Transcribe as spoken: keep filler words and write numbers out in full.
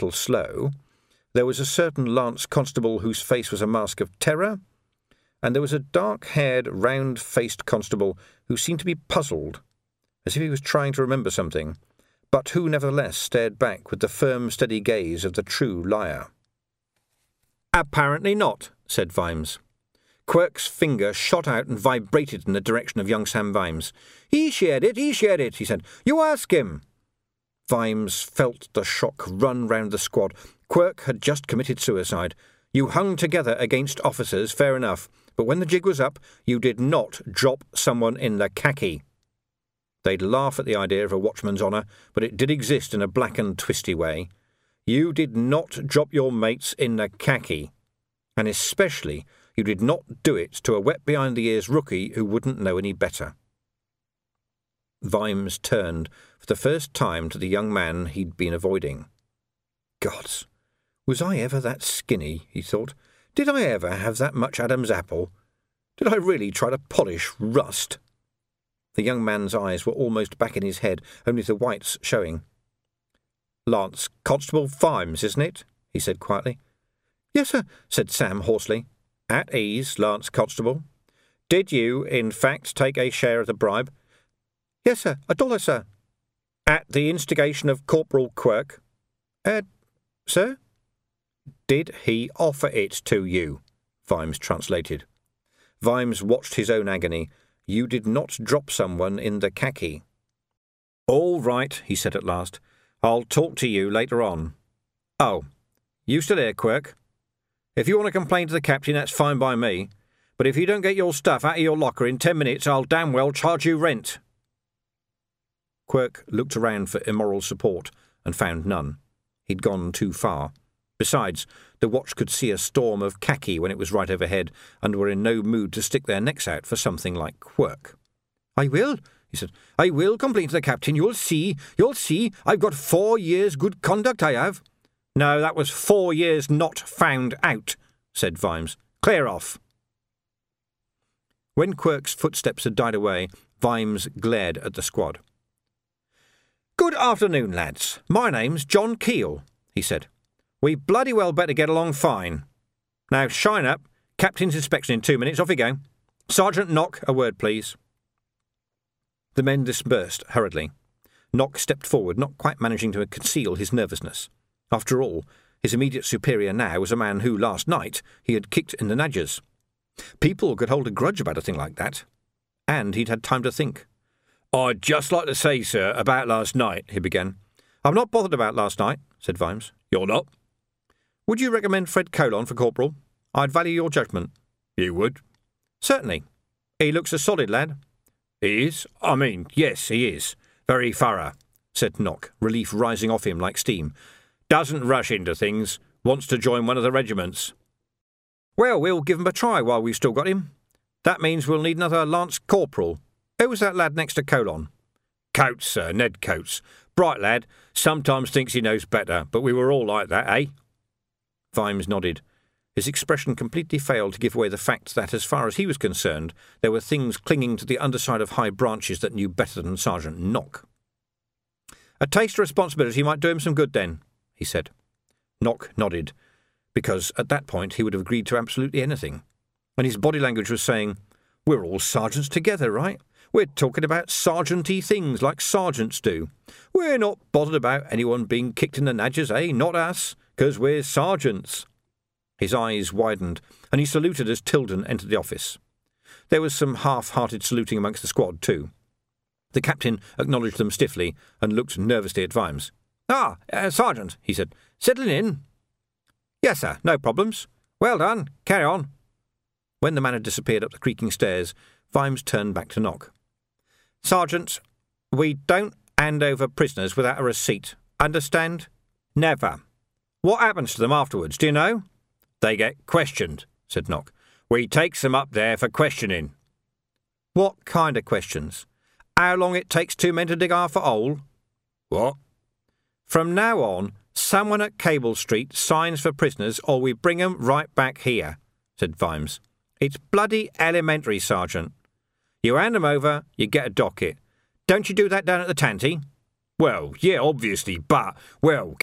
little slow. There was a certain Lance Constable whose face was a mask of terror, and there was a dark-haired, round-faced constable who seemed to be puzzled, as if he was trying to remember something, but who nevertheless stared back with the firm, steady gaze of the true liar. "Apparently not," said Vimes. Quirk's finger shot out and vibrated in the direction of young Sam Vimes. "He shared it, he shared it," he said. "You ask him." Vimes felt the shock run round the squad. Quirk had just committed suicide. You hung together against officers, fair enough, but when the jig was up, you did not drop someone in the khaki. They'd laugh at the idea of a watchman's honour, but it did exist in a black and twisty way. You did not drop your mates in the khaki, and especially you did not do it to a wet-behind-the-ears rookie who wouldn't know any better. Vimes turned for the first time to the young man he'd been avoiding. Gods, was I ever that skinny, he thought. Did I ever have that much Adam's apple? Did I really try to polish rust? The young man's eyes were almost back in his head, only the whites showing. "Lance Constable Vimes, isn't it?" he said quietly. "Yes, sir," said Sam hoarsely. "At ease, Lance Constable. Did you, in fact, take a share of the bribe?" "Yes, sir, a dollar, sir." "At the instigation of Corporal Quirk?" Uh, sir?" "Did he offer it to you?" Vimes translated. Vimes watched his own agony. You did not drop someone in the khaki. "All right," he said at last. "I'll talk to you later on." "Oh, you still here, Quirk? If you want to complain to the captain, that's fine by me. But if you don't get your stuff out of your locker in ten minutes, I'll damn well charge you rent." Quirk looked around for immoral support and found none. He'd gone too far. Besides, the watch could see a storm of khaki when it was right overhead, and were in no mood to stick their necks out for something like Quirk. "I will," he said. "I will complain to the captain. You'll see. You'll see. I've got four years' good conduct, I have." "No, that was four years not found out," said Vimes. "Clear off." When Quirk's footsteps had died away, Vimes glared at the squad. "Good afternoon, lads. My name's John Keel," he said. "We bloody well better get along fine. Now, shine up. Captain's inspection in two minutes. Off you go. Sergeant Knock, a word, please." The men dispersed hurriedly. Knock stepped forward, not quite managing to conceal his nervousness. After all, his immediate superior now was a man who, last night, he had kicked in the nadgers. People could hold a grudge about a thing like that. And he'd had time to think. "I'd just like to say, sir, about last night," he began. "I'm not bothered about last night," said Vimes. "You're not?" "Would you recommend Fred Colon for corporal? I'd value your judgment." "You would?" "Certainly. He looks a solid lad." "He is? I mean, yes, he is. Very thorough," said Knock, relief rising off him like steam. "Doesn't rush into things. Wants to join one of the regiments." "Well, we'll give him a try while we've still got him. That means we'll need another Lance Corporal. Who was that lad next to Colon?" "Coates, sir, Ned Coates. Bright lad. Sometimes thinks he knows better, but we were all like that, eh?" Vimes nodded. His expression completely failed to give away the fact that, as far as he was concerned, there were things clinging to the underside of high branches that knew better than Sergeant Knock. "A taste of responsibility might do him some good, then," he said. Knock nodded, because at that point he would have agreed to absolutely anything. And his body language was saying, "We're all sergeants together, right? We're talking about sergeant-y things like sergeants do. We're not bothered about anyone being kicked in the nadgers, eh? Not us, 'cause we're sergeants." His eyes widened, and he saluted as Tilden entered the office. There was some half-hearted saluting amongst the squad, too. The captain acknowledged them stiffly and looked nervously at Vimes. "Ah, uh, Sergeant," he said. "Settling in?" "Yes, sir, no problems." "Well done. Carry on." When the man had disappeared up the creaking stairs, Vimes turned back to Knock. "Sergeant, we don't hand over prisoners without a receipt. Understand? Never. What happens to them afterwards, do you know?" "They get questioned," said Knock. "We takes them up there for questioning." "What kind of questions? How long it takes two men to dig half a hole?" "What?" "From now on, someone at Cable Street signs for prisoners or we bring 'em right back here," said Vimes. "It's bloody elementary, Sergeant. You hand 'em over, you get a docket. Don't you do that down at the Tanty?" "Well, yeah, obviously, but, well,